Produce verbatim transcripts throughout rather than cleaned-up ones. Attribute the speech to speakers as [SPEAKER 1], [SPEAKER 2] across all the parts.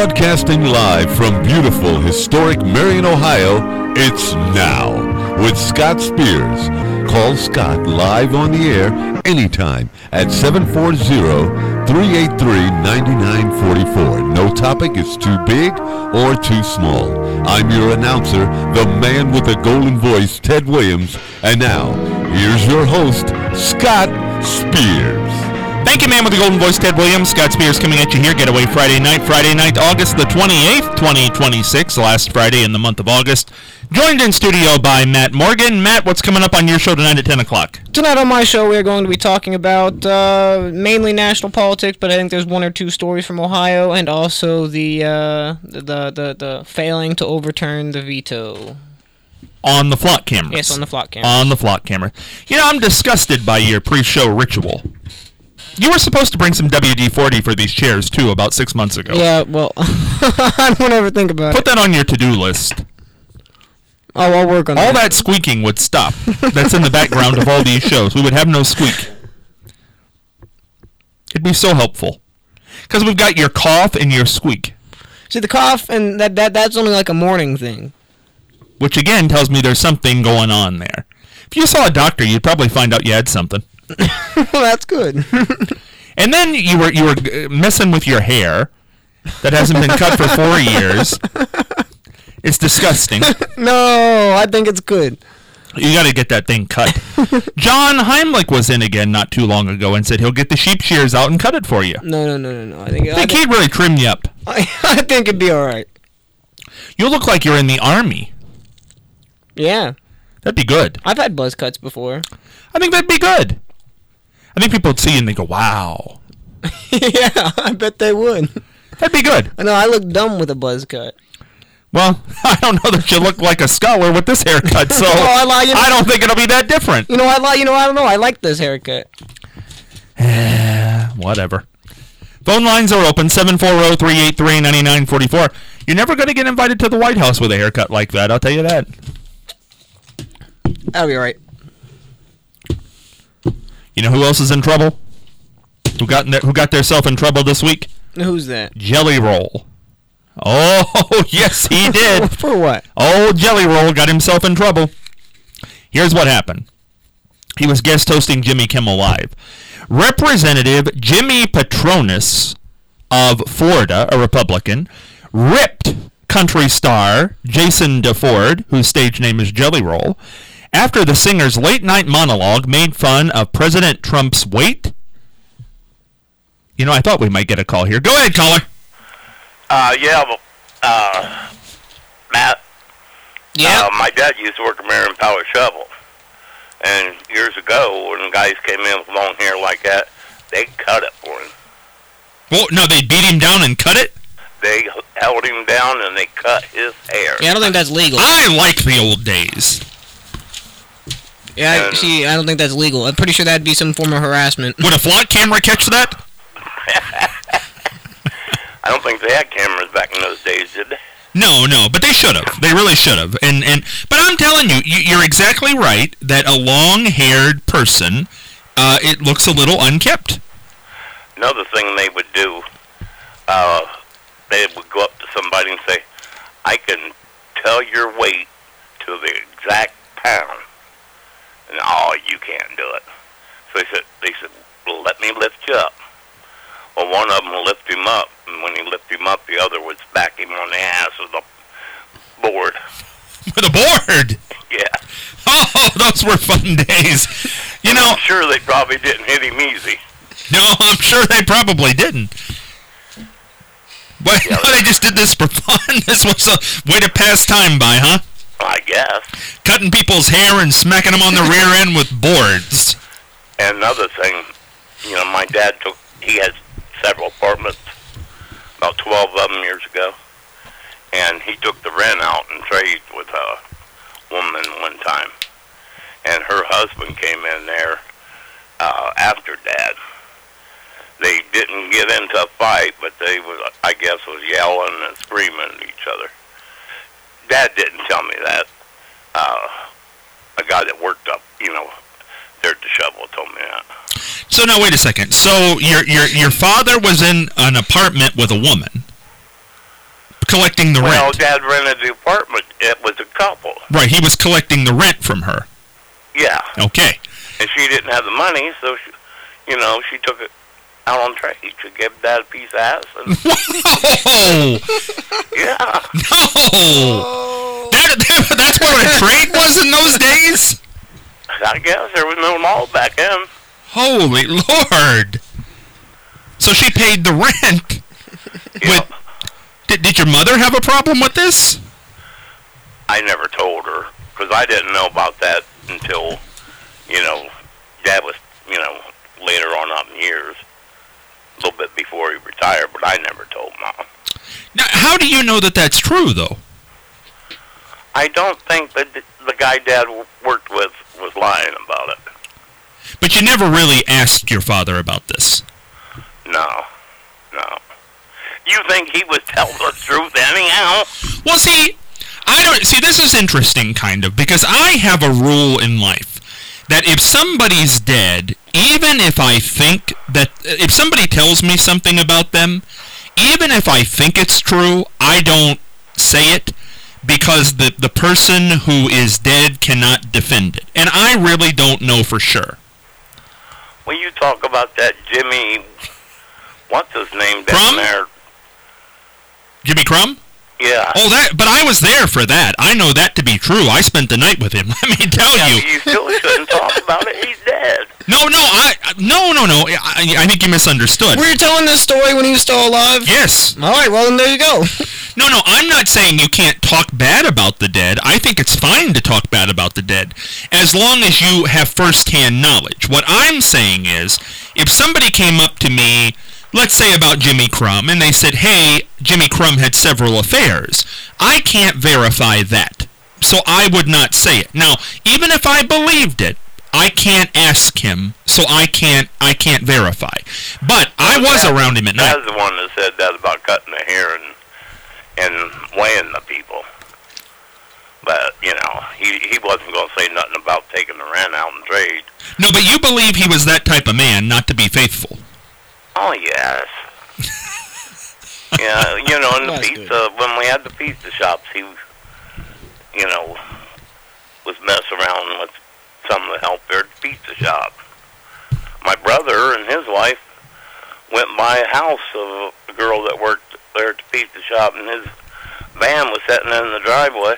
[SPEAKER 1] Broadcasting live from beautiful, historic Marion, Ohio, it's Now with Scott Spears. Call Scott live on the air anytime at seven four zero, three eight three, nine nine four four. No topic is too big or too small. I'm your announcer, the man with the golden voice, Ted Williams. And now, here's your host, Scott Spears.
[SPEAKER 2] Thank you, man with the golden voice, Ted Williams. Scott Spears coming at you here. Getaway Friday night. Friday night, August the twenty-eighth, twenty twenty-six. Last Friday in the month of August. Joined in studio by Matt Morgan. Matt, what's coming up on your show tonight at ten o'clock?
[SPEAKER 3] Tonight on my show, we're going to be talking about uh, mainly national politics, but I think there's one or two stories from Ohio, and also the uh, the, the the failing to overturn the veto.
[SPEAKER 2] On the flock cameras.
[SPEAKER 3] Yes, on the flock cameras.
[SPEAKER 2] On the flock camera. You know, I'm disgusted by your pre-show ritual. You were supposed to bring some W D forty for these chairs, too, about six months ago.
[SPEAKER 3] Yeah, well, I don't ever think about
[SPEAKER 2] Put
[SPEAKER 3] it.
[SPEAKER 2] that on your to-do list.
[SPEAKER 3] Oh, I'll work on
[SPEAKER 2] all
[SPEAKER 3] that.
[SPEAKER 2] All that squeaking would stop. That's in the background of all these shows. We would have no squeak. It'd be so helpful. Because we've got your cough and your squeak.
[SPEAKER 3] See, the cough, and that, that that's only like a morning thing.
[SPEAKER 2] Which, again, tells me there's something going on there. If you saw a doctor, you'd probably find out you had something.
[SPEAKER 3] Well, that's good.
[SPEAKER 2] And then you were you were messing with your hair that hasn't been cut for four years. It's disgusting.
[SPEAKER 3] No, I think it's good.
[SPEAKER 2] You got to get that thing cut. John Heimlich was in again not too long ago and said he'll get the sheep shears out and cut it for you.
[SPEAKER 3] No, no, no, no, no. I think,
[SPEAKER 2] I think I he'd really trim you up.
[SPEAKER 3] I, I think it'd be all right.
[SPEAKER 2] You look like you're in the Army.
[SPEAKER 3] Yeah.
[SPEAKER 2] That'd be good.
[SPEAKER 3] I've had buzz cuts before.
[SPEAKER 2] I think that'd be good. I think people would see you and they go, wow.
[SPEAKER 3] Yeah, I bet they would.
[SPEAKER 2] That'd be good.
[SPEAKER 3] I know, I look dumb with a buzz cut.
[SPEAKER 2] Well, I don't know that you look like a scholar with this haircut, so
[SPEAKER 3] oh, I, lie, you know,
[SPEAKER 2] I don't think it'll be that different.
[SPEAKER 3] You know, I lie, you know, I don't know. I like this haircut.
[SPEAKER 2] Whatever. Phone lines are open, seven four zero, three eight three, nine nine four four. You're never going to get invited to the White House with a haircut like that, I'll tell you that.
[SPEAKER 3] That'll be all right.
[SPEAKER 2] You know who else is in trouble? Who got in their, who got theirself in trouble this week?
[SPEAKER 3] Who's that?
[SPEAKER 2] Jelly Roll. Oh, yes, he did.
[SPEAKER 3] For what?
[SPEAKER 2] Oh, Jelly Roll got himself in trouble. Here's what happened. He was guest hosting Jimmy Kimmel Live. Representative Jimmy Patronis of Florida, a Republican, ripped country star Jason DeFord, whose stage name is Jelly Roll, after the singer's late-night monologue made fun of President Trump's weight. You know, I thought we might get a call here. Go ahead, caller.
[SPEAKER 4] Uh, yeah, well, uh, Matt.
[SPEAKER 3] Yeah.
[SPEAKER 4] Uh, my dad used to work at Marion Power Shovel. And years ago, when guys came in with long hair like that, they cut it for him.
[SPEAKER 2] Well, no, they beat him down and cut it?
[SPEAKER 4] They held him down and they cut his hair.
[SPEAKER 3] Yeah, I don't think that's legal.
[SPEAKER 2] I like the old days.
[SPEAKER 3] Yeah, I, see, I don't think that's legal. I'm pretty sure that'd be some form of harassment.
[SPEAKER 2] Would a flock camera catch that?
[SPEAKER 4] I don't think they had cameras back in those days, did they?
[SPEAKER 2] No, no, but they should have. They really should have. And and but I'm telling you, you you're exactly right that a long-haired person, uh, it looks a little unkept.
[SPEAKER 4] Another thing they would do, uh, they would go up to somebody and say, "I can tell your weight to the exact pound." And, oh, you can't do it. So they said, they said, well, let me lift you up. Well, one of them will lift him up, and when he lifted him up, the other would smack him on the ass with a board.
[SPEAKER 2] With a board?
[SPEAKER 4] Yeah.
[SPEAKER 2] Oh, those were fun days. You know,
[SPEAKER 4] I'm sure they probably didn't hit him easy.
[SPEAKER 2] No, I'm sure they probably didn't. But
[SPEAKER 4] Yeah,
[SPEAKER 2] no, they just did this for fun. This was a way to pass time by, huh?
[SPEAKER 4] I guess.
[SPEAKER 2] Cutting people's hair and smacking them on the rear end with boards.
[SPEAKER 4] And another thing, you know, my dad took, he had several apartments, about twelve of them years ago, and he took the rent out and traded with a woman one time. And her husband came in there uh, after Dad. They didn't get into a fight, but they was, I guess, was yelling and screaming at each other. Dad didn't tell me that. Uh, a guy that worked up, you know, there at the shovel told me that.
[SPEAKER 2] So now wait a second. So your your your father was in an apartment with a woman. collecting the
[SPEAKER 4] Well,
[SPEAKER 2] rent.
[SPEAKER 4] Dad rented the apartment. It was a couple.
[SPEAKER 2] Right, he was collecting the rent from her.
[SPEAKER 4] Yeah.
[SPEAKER 2] Okay.
[SPEAKER 4] And she didn't have the money, so, she, you know, she took it out on trade. She gave Dad a piece of ass. And,
[SPEAKER 2] Whoa!
[SPEAKER 4] yeah.
[SPEAKER 2] No! That, that, that's what a trade was in those days?
[SPEAKER 4] I guess there was no law back then.
[SPEAKER 2] Holy Lord! So she paid the rent.
[SPEAKER 4] Yeah.
[SPEAKER 2] With, did, did your mother have a problem with this?
[SPEAKER 4] I never told her, because I didn't know about that until, you know, Dad was, you know, later on up in years. A little bit before he retired, but I never told Mom.
[SPEAKER 2] Now, how do you know that that's true, though?
[SPEAKER 4] I don't think that the, the guy Dad w- worked with was lying about it.
[SPEAKER 2] But you never really asked your father about this.
[SPEAKER 4] No, no. You think he would tell the truth anyhow?
[SPEAKER 2] Well, see, I don't see. This is interesting, kind of, because I have a rule in life that if somebody's dead, even if I think that if somebody tells me something about them, even if I think it's true, I don't say it because the the person who is dead cannot defend it, and I really don't know for sure.
[SPEAKER 4] When you talk about that Jimmy, what's his name down
[SPEAKER 2] Crumb?
[SPEAKER 4] there?
[SPEAKER 2] Jimmy Crumb?
[SPEAKER 4] Yeah.
[SPEAKER 2] Oh, that. But I was there for that. I know that to be true. I spent the night with him. Let me tell
[SPEAKER 4] Yeah,
[SPEAKER 2] you.
[SPEAKER 4] you still shouldn't talk about it. He's dead.
[SPEAKER 2] No, no, I, no, no, no. I, I think you misunderstood.
[SPEAKER 3] Were you telling this story when he was still alive?
[SPEAKER 2] Yes.
[SPEAKER 3] All right, well, then there you go.
[SPEAKER 2] No, no, I'm not saying you can't talk bad about the dead. I think it's fine to talk bad about the dead, as long as you have first-hand knowledge. What I'm saying is, if somebody came up to me, let's say about Jimmy Crumb, and they said, hey, Jimmy Crumb had several affairs, I can't verify that. So I would not say it. Now, even if I believed it, I can't ask him, so I can't I can't verify. But I was
[SPEAKER 4] Dad-
[SPEAKER 2] around him at night.
[SPEAKER 4] Dad's the one that said that about cutting the hair and and weighing the people. But, you know, he he wasn't going to say nothing about taking the rent out and trade.
[SPEAKER 2] No, but you believe he was that type of man, not to be faithful.
[SPEAKER 4] Oh, yes. Yeah, you know, in the
[SPEAKER 3] That's
[SPEAKER 4] pizza, when we had the pizza shops, he, you know, was messing around with some of the help there at the pizza shop. My brother and his wife went by a house of a girl that worked there at the pizza shop, and his van was sitting in the driveway.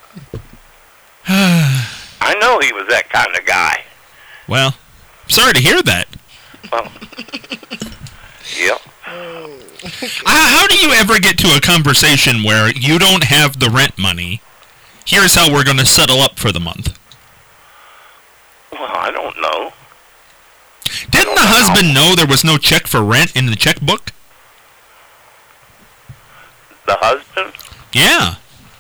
[SPEAKER 4] I know he was that kind of guy.
[SPEAKER 2] Well, sorry to hear that.
[SPEAKER 4] Well, yep.
[SPEAKER 2] How, how do you ever get to a conversation where you don't have the rent money? Here's how we're going to settle up for the month.
[SPEAKER 4] Well, I don't know.
[SPEAKER 2] Didn't the husband know there was no check for rent in the checkbook?
[SPEAKER 4] The husband?
[SPEAKER 2] Yeah.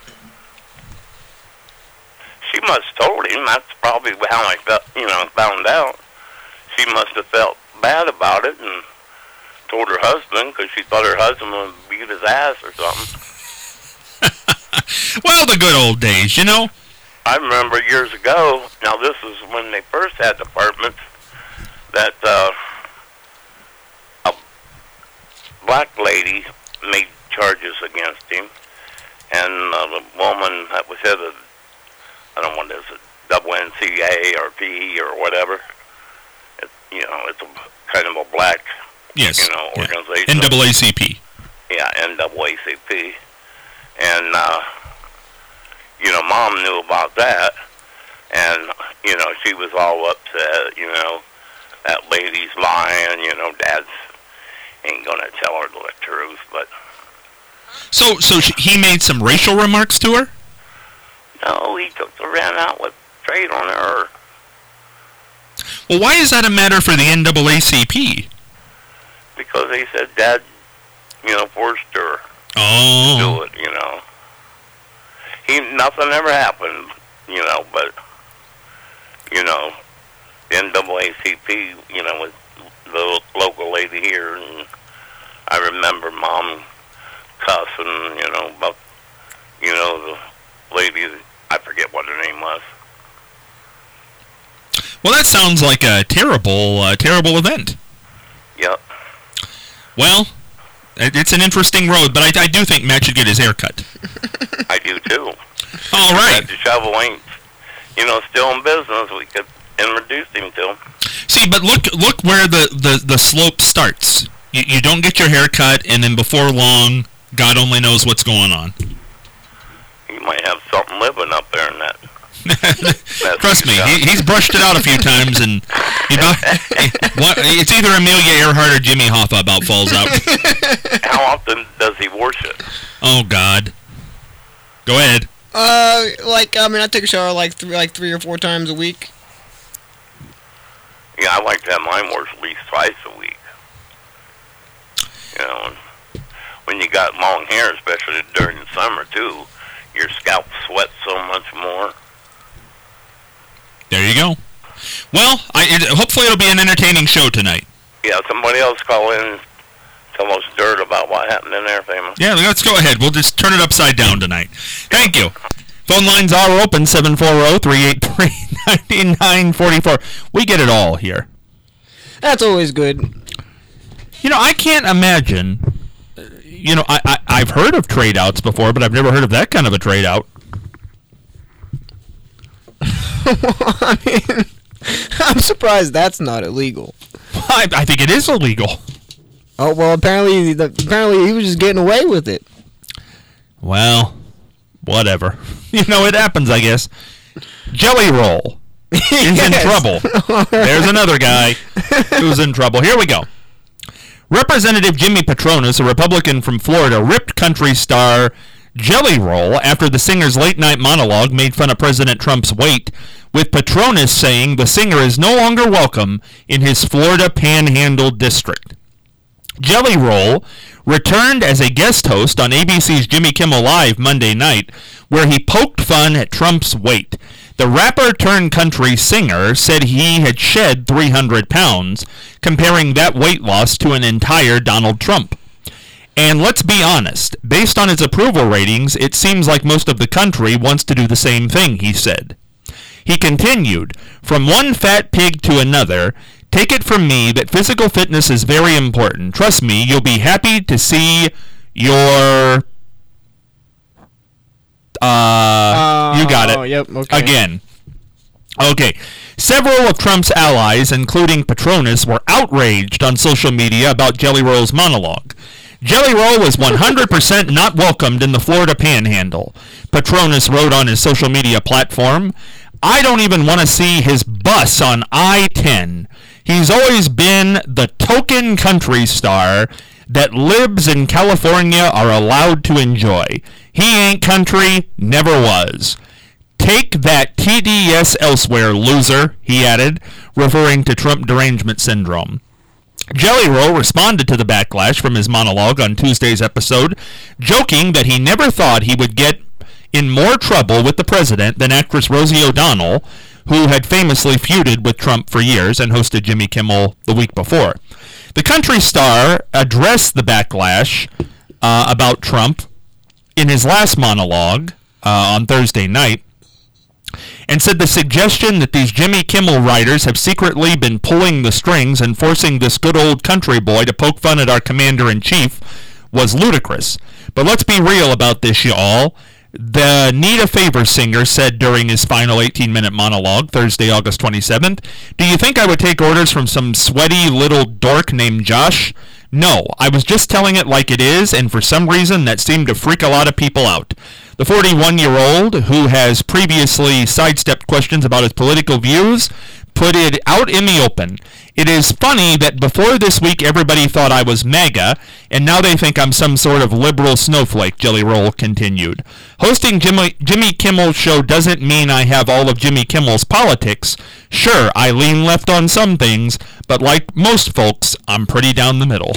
[SPEAKER 4] She must have told him. That's probably how I felt, you know, found out. She must have felt bad about it and told her husband because she thought her husband would beat his ass or something.
[SPEAKER 2] Well, the good old days, you know?
[SPEAKER 4] I remember years ago, now this is when they first had apartments, that uh, a black lady made charges against him, and uh, the woman that was head of, I don't know what it is, W N C A or P E or whatever, it, you know, it's a kind of a black,
[SPEAKER 2] Yes.
[SPEAKER 4] you know,
[SPEAKER 2] yeah.
[SPEAKER 4] organization.
[SPEAKER 2] N double A C P.
[SPEAKER 4] Yeah, N double A C P. And, uh, you know, Mom knew about that, and, you know, she was all upset, you know, that lady's lying, you know, Dad's ain't gonna tell her the truth, but...
[SPEAKER 2] So, so sh- he made some racial remarks to her?
[SPEAKER 4] No, he took the rent out with trade on her.
[SPEAKER 2] Well, why is that a matter for the N double A C P?
[SPEAKER 4] Because they said Dad, you know, forced her to
[SPEAKER 2] Oh.
[SPEAKER 4] do it, you know. He, nothing ever happened, you know, but, you know, N double A C P, you know, was the local lady here, and I remember Mom cussing, you know, about, you know, the lady, I forget what her name was.
[SPEAKER 2] Well, that sounds like a terrible, uh, terrible event.
[SPEAKER 4] Yep.
[SPEAKER 2] Well, It- It's an interesting road, but I, I do think Matt should get his hair cut.
[SPEAKER 4] I do too.
[SPEAKER 2] All right.
[SPEAKER 4] If the shovel ain't, you know, still in business, we could introduce him to him.
[SPEAKER 2] See, but look look where the, the, the slope starts. You, you don't get your hair cut, and then before long, God only knows what's going on.
[SPEAKER 4] He might have something living up there in that.
[SPEAKER 2] Trust me, he, he's brushed it out a few times, and you know, what, it's either Amelia Earhart or Jimmy Hoffa about falls out.
[SPEAKER 4] How often does he wash it?
[SPEAKER 2] Oh God. Go ahead.
[SPEAKER 3] Uh, like I mean, I take a shower like three, like three or four times a week.
[SPEAKER 4] Yeah, I like to have mine washed at least twice a week. You know, and when you got long hair, especially during the summer too, your scalp sweats so much more.
[SPEAKER 2] There you go. Well, I, it, hopefully it'll be an entertaining show tonight.
[SPEAKER 4] Yeah, somebody else call in and tell us dirt about what happened in there, famous.
[SPEAKER 2] Yeah, let's go ahead. We'll just turn it upside down tonight. Thank you. Phone lines are open, seven four zero, three eight three, nine nine four four. We get it all here.
[SPEAKER 3] That's always good.
[SPEAKER 2] You know, I can't imagine, uh, you know, I, I, I've heard of trade-outs before, but I've never heard of that kind of a trade-out.
[SPEAKER 3] I mean, I'm surprised that's not illegal.
[SPEAKER 2] I, I think it is illegal.
[SPEAKER 3] Oh well, apparently, the, apparently he was just getting away with it.
[SPEAKER 2] Well, whatever. You know, it happens, I guess. Jelly Roll is
[SPEAKER 3] Yes.
[SPEAKER 2] in trouble. There's another guy who's in trouble. Here we go. Representative Jimmy Patronis, a Republican from Florida, ripped country star Jelly Roll after the singer's late-night monologue made fun of President Trump's weight, with Patronis saying the singer is no longer welcome in his Florida Panhandle district. Jelly Roll returned as a guest host on A B C's Jimmy Kimmel Live Monday night, where he poked fun at Trump's weight. The rapper-turned-country singer said he had shed three hundred pounds, comparing that weight loss to an entire Donald Trump. And let's be honest, based on his approval ratings, it seems like most of the country wants to do the same thing, he said. He continued, from one fat pig to another, take it from me that physical fitness is very important. Trust me, you'll be happy to see your... Uh, you got it.
[SPEAKER 3] Oh, yep, okay.
[SPEAKER 2] Again. Okay. Several of Trump's allies, including Patronis, were outraged on social media about Jelly Roll's monologue. Jelly Roll was one hundred percent not welcomed in the Florida Panhandle. Patronis wrote on his social media platform, I don't even want to see his bus on I ten. He's always been the token country star that libs in California are allowed to enjoy. He ain't country, never was. Take that T D S elsewhere, loser, he added, referring to Trump derangement syndrome. Jelly Roll responded to the backlash from his monologue on Tuesday's episode, joking that he never thought he would get in more trouble with the president than actress Rosie O'Donnell, who had famously feuded with Trump for years and hosted Jimmy Kimmel the week before. The country star addressed the backlash uh, about Trump in his last monologue uh, on Thursday night, and said the suggestion that these Jimmy Kimmel writers have secretly been pulling the strings and forcing this good old country boy to poke fun at our commander-in-chief was ludicrous. But let's be real about this, y'all. The Need a Favor singer said during his final eighteen-minute monologue, Thursday, August twenty-seventh, do you think I would take orders from some sweaty little dork named Josh? No, I was just telling it like it is, and for some reason that seemed to freak a lot of people out. The forty-one-year-old, who has previously sidestepped questions about his political views, put it out in the open. It is funny that before this week everybody thought I was MAGA, and now they think I'm some sort of liberal snowflake, Jelly Roll continued. Hosting Jimmy, Jimmy Kimmel's show doesn't mean I have all of Jimmy Kimmel's politics. Sure, I lean left on some things, but like most folks, I'm pretty down the middle.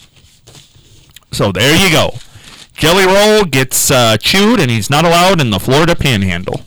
[SPEAKER 2] So there you go. Jelly Roll gets uh, chewed, and he's not allowed in the Florida Panhandle.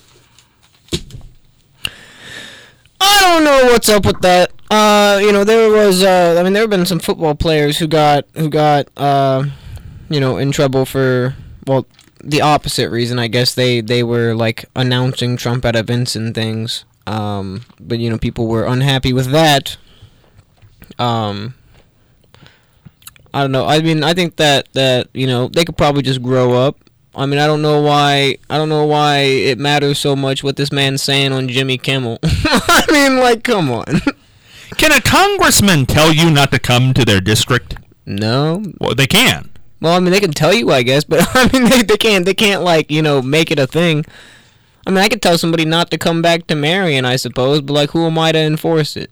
[SPEAKER 3] I don't know what's up with that. Uh, you know, there was, uh, I mean, there have been some football players who got, who got, uh, you know, in trouble for, well, the opposite reason. I guess they, they were, like, announcing Trump at events and things. Um, but, you know, people were unhappy with that. Um, I don't know. I mean, I think that that you know they could probably just grow up. I mean, I don't know why. I don't know why it matters so much what this man's saying on Jimmy Kimmel. I mean, like, come on.
[SPEAKER 2] Can a congressman tell you not to come to their district?
[SPEAKER 3] No.
[SPEAKER 2] Well, they can.
[SPEAKER 3] Well, I mean, they can tell you, I guess, but I mean, they they can't they can't like you know make it a thing. I mean, I could tell somebody not to come back to Marion, I suppose, but like, who am I to enforce it?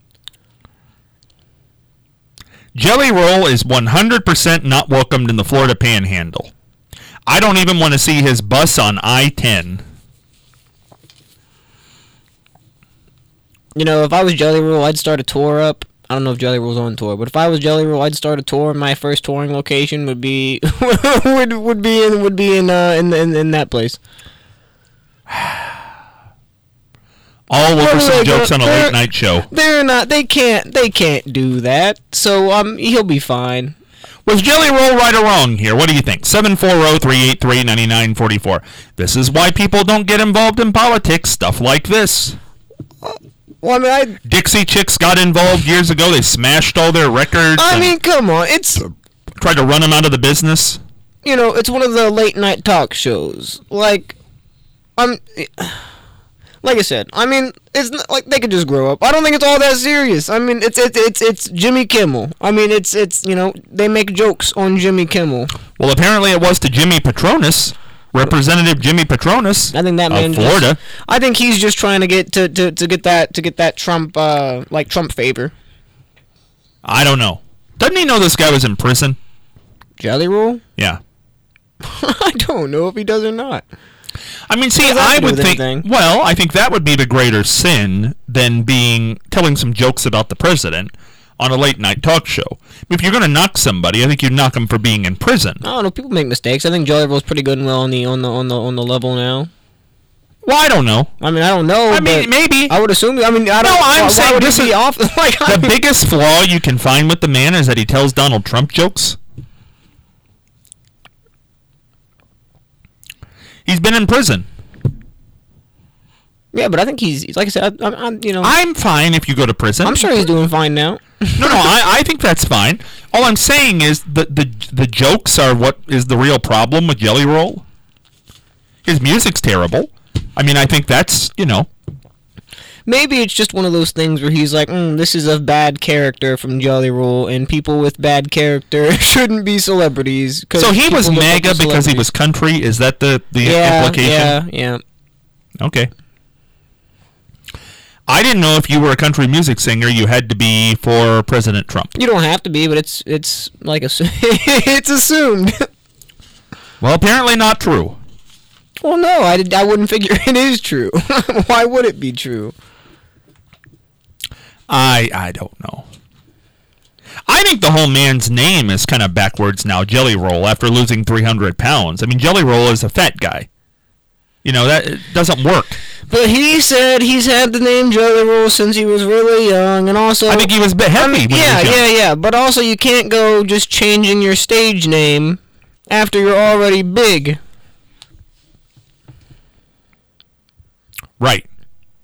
[SPEAKER 2] Jelly Roll is one hundred percent not welcomed in the Florida Panhandle. I don't even want to see his bus on I ten.
[SPEAKER 3] You know, if I was Jelly Roll, I'd start a tour up. I don't know if Jelly Roll's on tour, but if I was Jelly Roll, I'd start a tour. My first touring location would be would would be in would be in uh in in, in that place.
[SPEAKER 2] All over some jokes on a
[SPEAKER 3] They're-
[SPEAKER 2] late night show.
[SPEAKER 3] They're not. They can't. They can't do that. So um, he'll be fine.
[SPEAKER 2] Was Jelly Roll right or wrong here? What do you think? seven four zero, three eight three, nine nine four four. This is why people don't get involved in politics. Stuff like this.
[SPEAKER 3] Well, I mean, I.
[SPEAKER 2] Dixie Chicks got involved years ago. They smashed all their records.
[SPEAKER 3] I
[SPEAKER 2] and
[SPEAKER 3] mean, come on. It's
[SPEAKER 2] tried to run them out of the business.
[SPEAKER 3] you know, it's one of the late night talk shows. Like, I'm. Like I said, I mean, it's not, like they could just grow up. I don't think it's all that serious. I mean, it's it's it's it's Jimmy Kimmel. I mean, it's it's you know they make jokes on Jimmy Kimmel.
[SPEAKER 2] Well, apparently it was to Jimmy Patronis, Representative Jimmy Patronis
[SPEAKER 3] I think that man
[SPEAKER 2] of Florida.
[SPEAKER 3] Just, I think he's just trying to get to, to, to get that to get that Trump uh like Trump favor.
[SPEAKER 2] I don't know. Doesn't he know this guy was in prison?
[SPEAKER 3] Jelly Roll?
[SPEAKER 2] Yeah.
[SPEAKER 3] I don't know if he does or not.
[SPEAKER 2] I mean, see,
[SPEAKER 3] What does that
[SPEAKER 2] I
[SPEAKER 3] have to do
[SPEAKER 2] would
[SPEAKER 3] with
[SPEAKER 2] think.
[SPEAKER 3] anything?
[SPEAKER 2] Well, I think that would be the greater sin than being telling some jokes about the president on a late night talk show. If you're going to knock somebody, I think you knock him for being in prison.
[SPEAKER 3] I don't know. People make mistakes. I think Jelly Roll's pretty good and well on the on the on the on the level now.
[SPEAKER 2] Well, I don't know.
[SPEAKER 3] I mean, I don't know.
[SPEAKER 2] I mean,
[SPEAKER 3] but
[SPEAKER 2] maybe.
[SPEAKER 3] I would assume. I mean, I don't.
[SPEAKER 2] No, I'm
[SPEAKER 3] why, why
[SPEAKER 2] saying
[SPEAKER 3] would he
[SPEAKER 2] this
[SPEAKER 3] be
[SPEAKER 2] is-
[SPEAKER 3] off. Like, I
[SPEAKER 2] The
[SPEAKER 3] mean,
[SPEAKER 2] biggest flaw you can find with the man is that he tells Donald Trump jokes. He's been in prison.
[SPEAKER 3] yeah, but I think he's like I said. I, I'm, I'm you know.
[SPEAKER 2] I'm fine if you go to prison.
[SPEAKER 3] I'm sure he's doing fine now.
[SPEAKER 2] No, no, I, I think that's fine. All I'm saying is the, the the jokes are what is the real problem with Jelly Roll. His music's terrible. I mean, I think that's, you know.
[SPEAKER 3] Maybe it's just one of those things where he's like, mm, this is a bad character from Jelly Roll, and people with bad character shouldn't be celebrities. 'cause
[SPEAKER 2] So he
[SPEAKER 3] people
[SPEAKER 2] was
[SPEAKER 3] look like
[SPEAKER 2] MAGA
[SPEAKER 3] they're
[SPEAKER 2] because he
[SPEAKER 3] celebrities.
[SPEAKER 2] was country? Is that the, the
[SPEAKER 3] yeah,
[SPEAKER 2] implication?
[SPEAKER 3] Yeah, yeah.
[SPEAKER 2] Okay. I didn't know if you were a country music singer, you had to be for President Trump.
[SPEAKER 3] You don't have to be, but it's it's like a, it's assumed.
[SPEAKER 2] Well, apparently not true.
[SPEAKER 3] Well, no, I, did, I wouldn't figure it is true. Why would it be true?
[SPEAKER 2] I I don't know. I think the whole man's name is kind of backwards now, Jelly Roll, after losing three hundred pounds. I mean, Jelly Roll is a fat guy. You know, that it doesn't work.
[SPEAKER 3] But he said he's had the name Jelly Roll since he was really young, and also
[SPEAKER 2] I think he was a bit heavy
[SPEAKER 3] I mean,
[SPEAKER 2] when
[SPEAKER 3] yeah,
[SPEAKER 2] he was young.
[SPEAKER 3] yeah, yeah. But also, you can't go just changing your stage name after you're already big.
[SPEAKER 2] Right.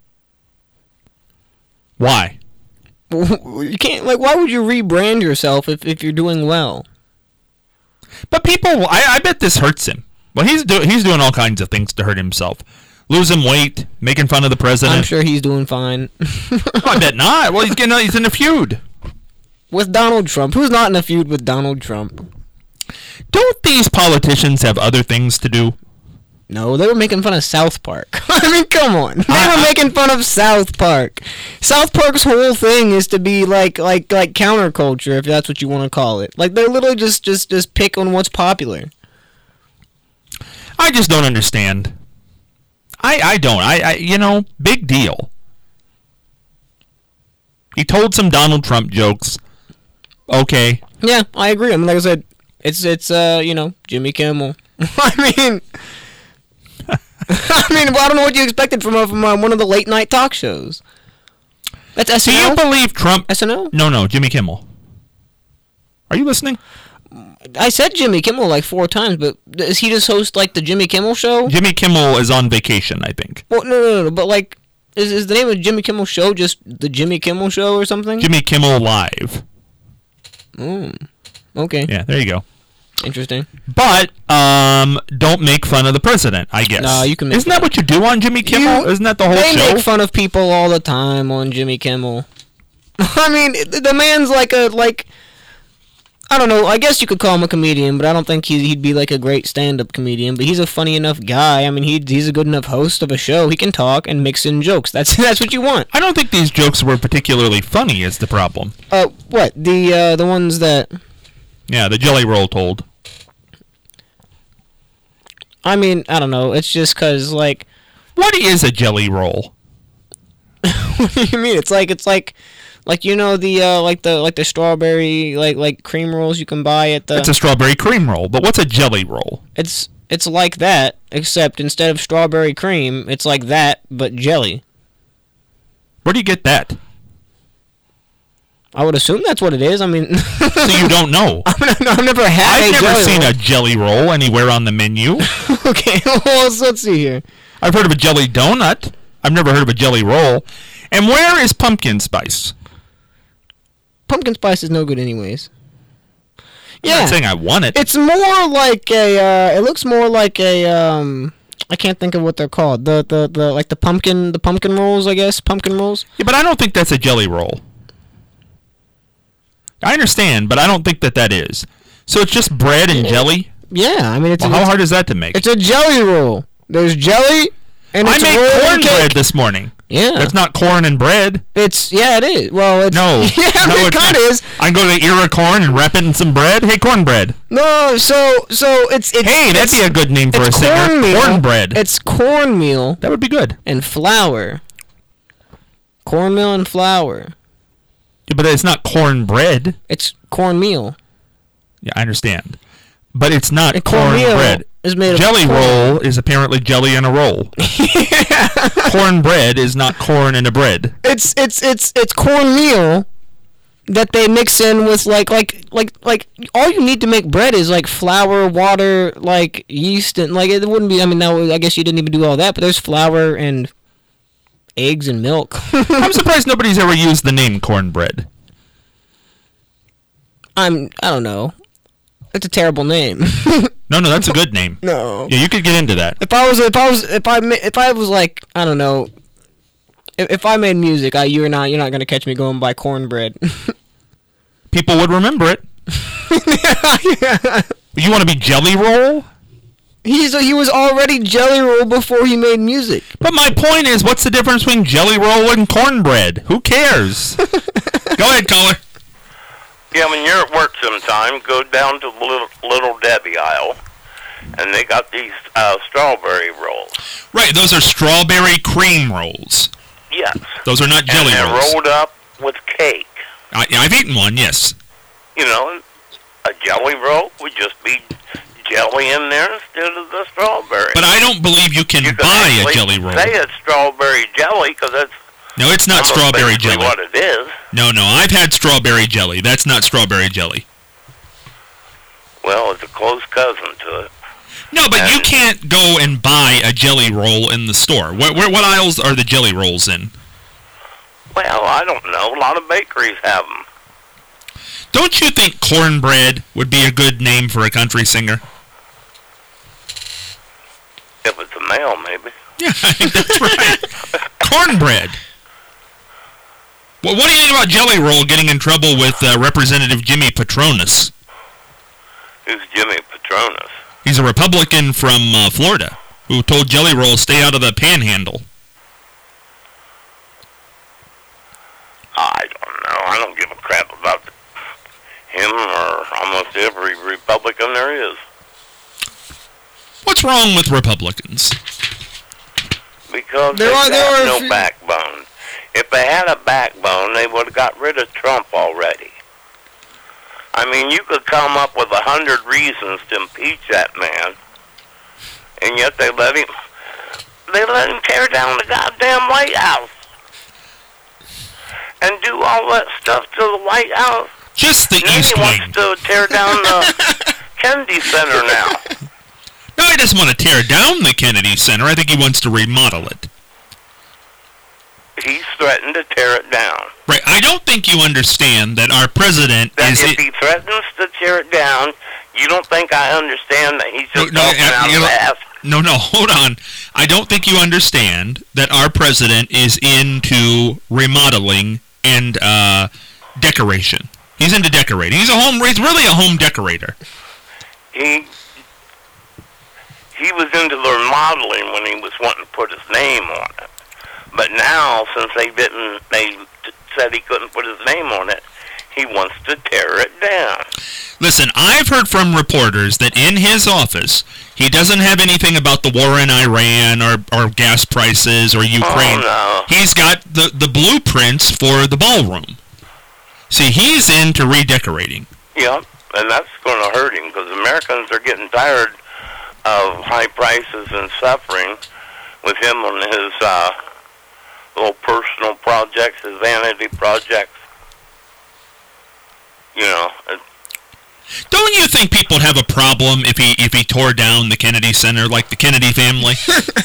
[SPEAKER 2] Why?
[SPEAKER 3] You can't, like, why would you rebrand yourself if, if you're doing well?
[SPEAKER 2] But people, I, I bet this hurts him. Well, he's do, he's doing all kinds of things to hurt himself. Losing weight, making fun of the president.
[SPEAKER 3] I'm sure he's doing fine.
[SPEAKER 2] I bet not. Well, he's getting he's in a feud.
[SPEAKER 3] With Donald Trump. Who's not in a feud with Donald Trump?
[SPEAKER 2] Don't these politicians have other things to do?
[SPEAKER 3] No, they were making fun of South Park. I mean, come on. They
[SPEAKER 2] I-
[SPEAKER 3] were
[SPEAKER 2] I-
[SPEAKER 3] making fun of South Park. South Park's whole thing is to be like like like counterculture, if that's what you want to call it. Like, they're literally just just just pick on what's popular.
[SPEAKER 2] I just don't understand. I I don't. I, I you know, big deal. He told some Donald Trump jokes. Okay.
[SPEAKER 3] Yeah, I agree. I mean, like I said, it's it's uh you know Jimmy Kimmel. I mean, I mean, well, I don't know what you expected from a, from uh one of the late night talk shows. That's S
[SPEAKER 2] Do
[SPEAKER 3] N L.
[SPEAKER 2] you believe Trump?
[SPEAKER 3] S N L.
[SPEAKER 2] No, no, Jimmy Kimmel. Are you listening?
[SPEAKER 3] I said Jimmy Kimmel like four times, but does he just host like the Jimmy Kimmel show?
[SPEAKER 2] Jimmy Kimmel is on vacation, I think.
[SPEAKER 3] Well, no, no, no, but like, is is the name of Jimmy Kimmel show just the Jimmy Kimmel show or something?
[SPEAKER 2] Jimmy Kimmel Live.
[SPEAKER 3] Mm. Okay.
[SPEAKER 2] Yeah, there you go.
[SPEAKER 3] Interesting.
[SPEAKER 2] But um, don't make fun of the president, I guess.
[SPEAKER 3] No, you can make
[SPEAKER 2] Isn't that
[SPEAKER 3] fun.
[SPEAKER 2] what you do on Jimmy Kimmel?
[SPEAKER 3] You-
[SPEAKER 2] Isn't that the whole
[SPEAKER 3] They
[SPEAKER 2] show?
[SPEAKER 3] make fun of people all the time on Jimmy Kimmel. I mean, the man's like a like. I don't know. I guess you could call him a comedian, but I don't think he, he'd be like a great stand-up comedian. But he's a funny enough guy. I mean, he he's a good enough host of a show. He can talk and mix in jokes. That's that's what you want.
[SPEAKER 2] I don't think these jokes were particularly funny. Is the problem?
[SPEAKER 3] Uh, what the uh, the ones that
[SPEAKER 2] Yeah, the Jelly Roll told.
[SPEAKER 3] I mean, I don't know. It's just because like,
[SPEAKER 2] What is a Jelly Roll?
[SPEAKER 3] what do you mean? It's like it's like. Like you know the uh, like the like the strawberry like like cream rolls you can buy at the.
[SPEAKER 2] It's a strawberry cream roll, but what's a Jelly Roll?
[SPEAKER 3] It's it's like that, except instead of strawberry cream, it's like that but jelly.
[SPEAKER 2] Where do you get that?
[SPEAKER 3] I would assume that's what it is. I mean,
[SPEAKER 2] So you don't know.
[SPEAKER 3] I've never had
[SPEAKER 2] I've
[SPEAKER 3] a
[SPEAKER 2] never
[SPEAKER 3] jelly
[SPEAKER 2] seen
[SPEAKER 3] roll.
[SPEAKER 2] a Jelly Roll anywhere on the menu.
[SPEAKER 3] Okay, well, let's, let's see here.
[SPEAKER 2] I've heard of a Jelly Donut. I've never heard of a Jelly Roll. And where is pumpkin spice?
[SPEAKER 3] Pumpkin spice is no good, anyways.
[SPEAKER 2] I'm
[SPEAKER 3] Yeah,
[SPEAKER 2] not saying I want it.
[SPEAKER 3] it's more like a. Uh, it looks more like a. Um, I can't think of what they're called. The, the the like the pumpkin the pumpkin rolls, I guess. Pumpkin rolls.
[SPEAKER 2] Yeah, but I don't think that's a Jelly Roll. I understand, but I don't think that that is. So it's just bread and jelly?
[SPEAKER 3] Yeah, I mean it's.
[SPEAKER 2] Well,
[SPEAKER 3] a,
[SPEAKER 2] how
[SPEAKER 3] it's,
[SPEAKER 2] hard is that to make?
[SPEAKER 3] it's a jelly roll. There's jelly, and
[SPEAKER 2] I
[SPEAKER 3] it's
[SPEAKER 2] made
[SPEAKER 3] rolled in
[SPEAKER 2] cornbread
[SPEAKER 3] cake.
[SPEAKER 2] this morning.
[SPEAKER 3] Yeah,
[SPEAKER 2] That's not corn and bread.
[SPEAKER 3] It's yeah, it is. Well, it's
[SPEAKER 2] No.
[SPEAKER 3] yeah,
[SPEAKER 2] no,
[SPEAKER 3] it kind of is.
[SPEAKER 2] I can go to Era Corn and wrap it in some bread. Hey, cornbread.
[SPEAKER 3] No, so so it's it's.
[SPEAKER 2] Hey, that'd
[SPEAKER 3] it's,
[SPEAKER 2] be a good name for a
[SPEAKER 3] it's
[SPEAKER 2] singer.
[SPEAKER 3] cornmeal.
[SPEAKER 2] Cornbread.
[SPEAKER 3] It's cornmeal
[SPEAKER 2] That would be good.
[SPEAKER 3] and flour. Cornmeal and flour.
[SPEAKER 2] Yeah, but it's not cornbread.
[SPEAKER 3] It's cornmeal.
[SPEAKER 2] Yeah, I understand. But it's not
[SPEAKER 3] And cornmeal
[SPEAKER 2] cornbread.
[SPEAKER 3] is made of
[SPEAKER 2] Jelly
[SPEAKER 3] corn.
[SPEAKER 2] roll is apparently jelly in a roll. Cornbread is not corn in a bread.
[SPEAKER 3] It's it's it's it's cornmeal that they mix in with like like like like all you need to make bread is like flour, water, like yeast, and like it wouldn't be. I mean, now I guess you didn't even do all that, but there's flour and eggs and milk.
[SPEAKER 2] I'm surprised nobody's ever used the name cornbread.
[SPEAKER 3] I'm I don't know. It's a terrible name.
[SPEAKER 2] No, no, that's a good name.
[SPEAKER 3] No.
[SPEAKER 2] Yeah, you could get into that.
[SPEAKER 3] If I was if I was if I ma- if I was like I don't know. If, if I made music, I you're not you're not gonna catch me going by cornbread.
[SPEAKER 2] People would remember it. You want to be Jelly Roll?
[SPEAKER 3] He's he was already Jelly Roll before he made music.
[SPEAKER 2] But my point is, what's the difference between Jelly Roll and cornbread? Who cares? Go ahead, caller.
[SPEAKER 4] Yeah, when you're at work sometime, go down to the little, little Debbie aisle, and they got these uh, strawberry rolls.
[SPEAKER 2] Right, those are strawberry cream rolls.
[SPEAKER 4] Yes.
[SPEAKER 2] Those are not jelly
[SPEAKER 4] and they're
[SPEAKER 2] rolls.
[SPEAKER 4] rolled up with cake.
[SPEAKER 2] I, I've eaten one, yes.
[SPEAKER 4] You know, a jelly roll would just be jelly in there instead of the strawberry.
[SPEAKER 2] But I don't believe you can
[SPEAKER 4] you could
[SPEAKER 2] buy a
[SPEAKER 4] actually
[SPEAKER 2] jelly roll.
[SPEAKER 4] say it's strawberry jelly because that's
[SPEAKER 2] No, it's not
[SPEAKER 4] almost
[SPEAKER 2] strawberry
[SPEAKER 4] basically
[SPEAKER 2] jelly.
[SPEAKER 4] what it is.
[SPEAKER 2] No, no, I've had strawberry jelly. That's not strawberry jelly.
[SPEAKER 4] Well, it's a close cousin to it.
[SPEAKER 2] No, but you
[SPEAKER 4] And-
[SPEAKER 2] can't go and buy a jelly roll in the store. Where, where, what aisles are the jelly rolls in?
[SPEAKER 4] Well, I don't know. A lot of bakeries have them.
[SPEAKER 2] Don't you think cornbread would be a good name for a country singer?
[SPEAKER 4] If it's a male, maybe.
[SPEAKER 2] Yeah, I think that's right. Cornbread. Well, what do you think about Jelly Roll getting in trouble with uh, Representative Jimmy Patronis?
[SPEAKER 4] Who's Jimmy Patronis?
[SPEAKER 2] He's a Republican from uh, Florida who told Jelly Roll stay out of the panhandle.
[SPEAKER 4] I don't know. I don't give a crap about him or almost every Republican there is.
[SPEAKER 2] What's wrong with Republicans?
[SPEAKER 4] Because
[SPEAKER 3] There
[SPEAKER 4] they
[SPEAKER 3] are- there
[SPEAKER 4] got
[SPEAKER 3] are a
[SPEAKER 4] no
[SPEAKER 3] few-
[SPEAKER 4] backbone. If they had a backbone, they would have got rid of Trump already. I mean, you could come up with a hundred reasons to impeach that man, and yet they let him. They let him tear down the goddamn White House and do all that stuff to the White House.
[SPEAKER 2] Just the
[SPEAKER 4] Now
[SPEAKER 2] East
[SPEAKER 4] he
[SPEAKER 2] Wing.
[SPEAKER 4] wants to tear down the Kennedy Center now.
[SPEAKER 2] No, he doesn't want to tear down the Kennedy Center. I think he wants to remodel it.
[SPEAKER 4] he's threatened to tear it down.
[SPEAKER 2] Right. I don't think you understand that our president
[SPEAKER 4] That
[SPEAKER 2] is...
[SPEAKER 4] if he threatens to tear it down, you don't think I understand that he's just
[SPEAKER 2] No, no,
[SPEAKER 4] talking
[SPEAKER 2] uh,
[SPEAKER 4] out
[SPEAKER 2] you
[SPEAKER 4] of
[SPEAKER 2] know-
[SPEAKER 4] his ass?
[SPEAKER 2] No, no, hold on. I don't think you understand that our president is into remodeling and uh, decoration. He's into decorating. He's a home. He's really a home decorator.
[SPEAKER 4] He he was into the remodeling when he was wanting to put his name on it. But now, since they didn't, they t- said he couldn't put his name on it, he wants to tear it down.
[SPEAKER 2] Listen, I've heard from reporters that in his office, he doesn't have anything about the war in Iran or, or gas prices or Ukraine.
[SPEAKER 4] Oh, no.
[SPEAKER 2] He's got the, the blueprints for the ballroom. See, he's into redecorating.
[SPEAKER 4] Yeah, and that's going to hurt him because Americans are getting tired of high prices and suffering with him on his uh, little personal projects, his vanity projects. You know, it-
[SPEAKER 2] Don't you think people would have a problem if he if he tore down the Kennedy Center like the Kennedy family?